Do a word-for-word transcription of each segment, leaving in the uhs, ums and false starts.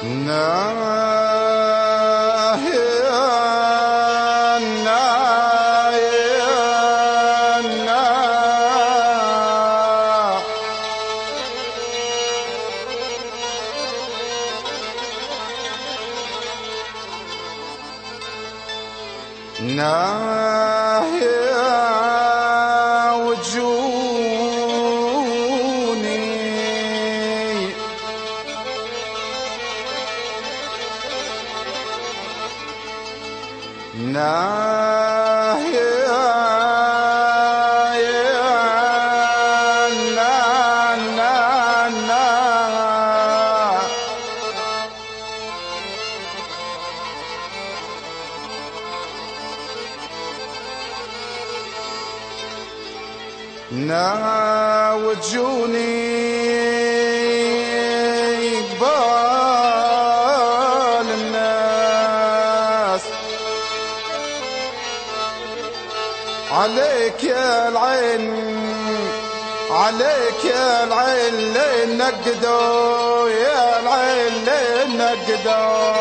ناهيا وجوني ناهيا نا نا نا نا وجوني قبال الناس عليك يا العين عليك يا العين لين نقدو يا العين لين نقدو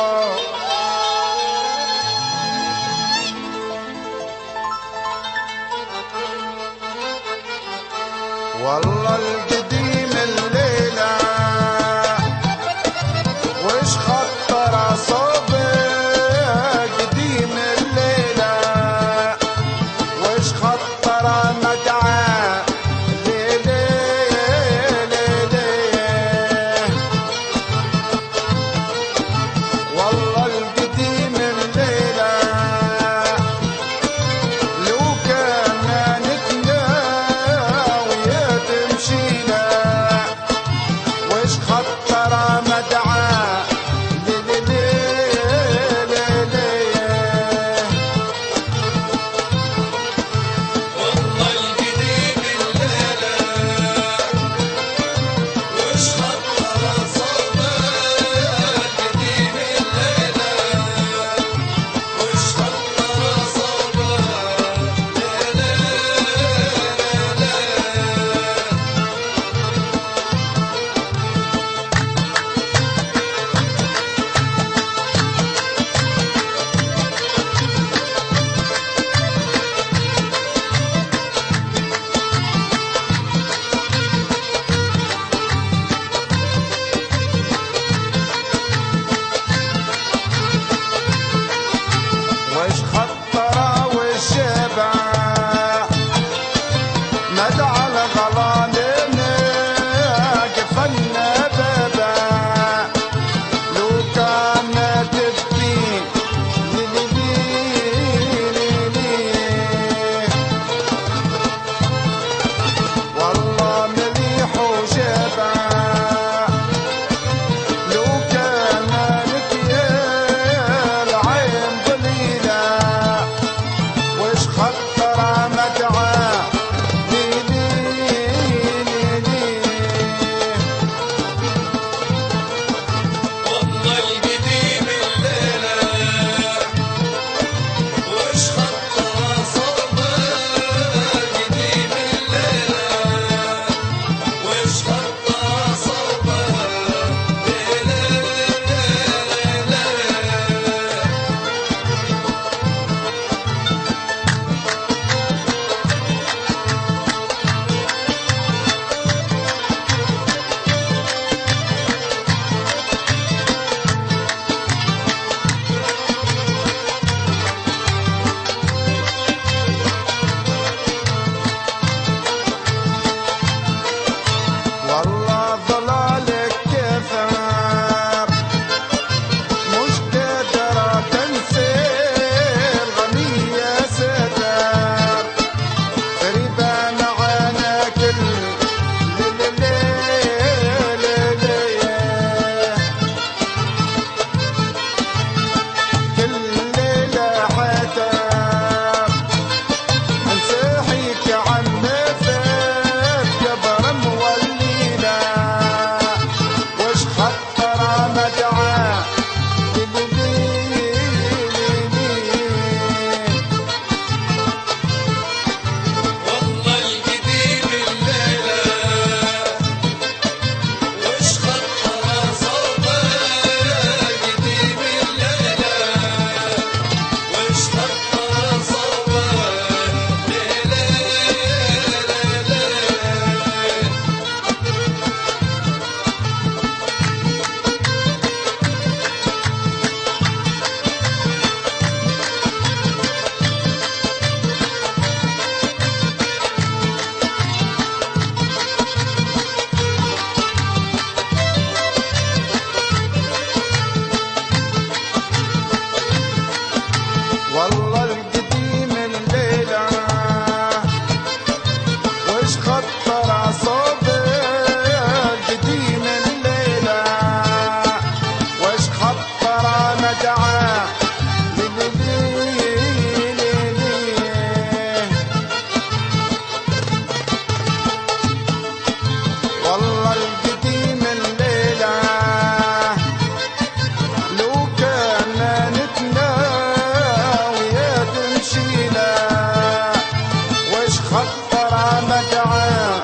والله القديم الليلة وش خطر صوبه قديم الليلة وش خطر مدعى ليلي ليلي والله القديم الليلة لو كان نتنا تمشينا وش خطر عصابك قديم الليلة وش خطر مدعاه والله القديم الليلة لو كان نتناوي يا تمشينا وش خطر مدعاه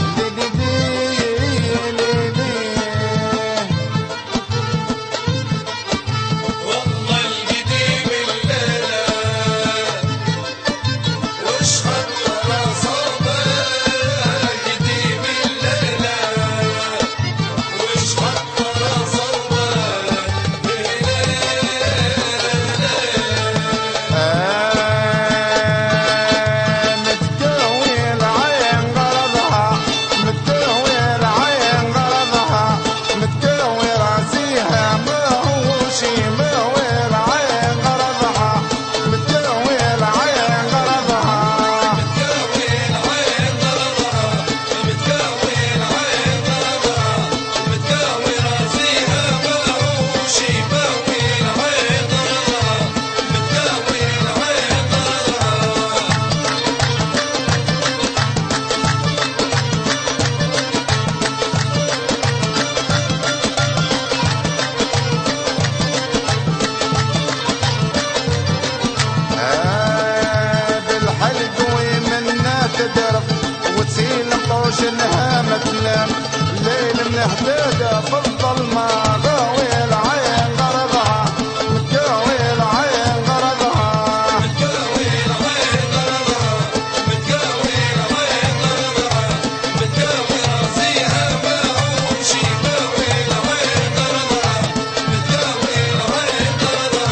انها ما تنام الليل منهدده في الظلمه ضاوي العين غرضها متقاوي العين غرضها متقاوي العين غرضها متقاوي العين غرضها متقاوي راسيها باعوش يقاوي العين غرضها متقاوي العين غرضها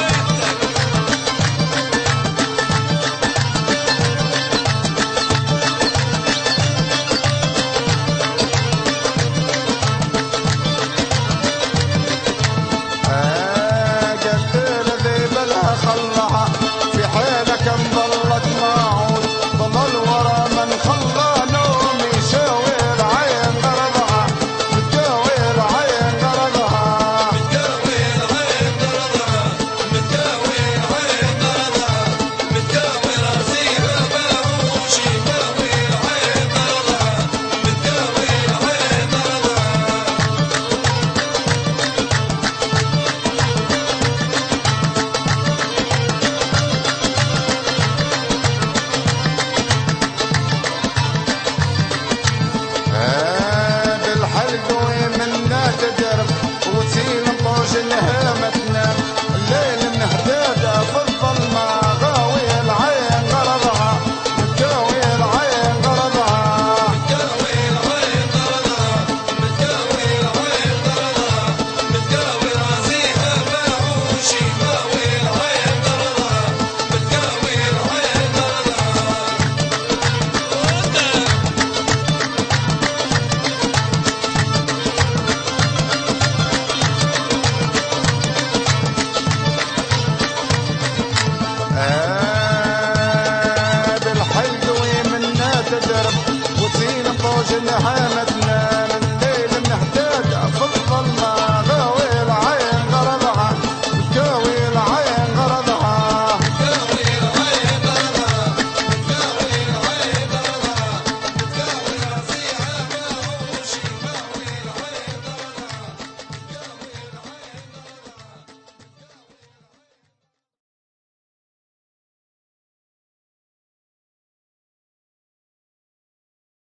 تجرب وتسيل طوش انها ما تنام الليل منهدده في الظلمه غاوي العين غرضها متقاوي العين غرضها متقاوي العين غرضها متقاوي العين غرضها متقاوي راسيها باعوش يقاوي العين غرضها متقاوي العين غرضها بالحلقوي منا تدرب وتسيل طوش النحامة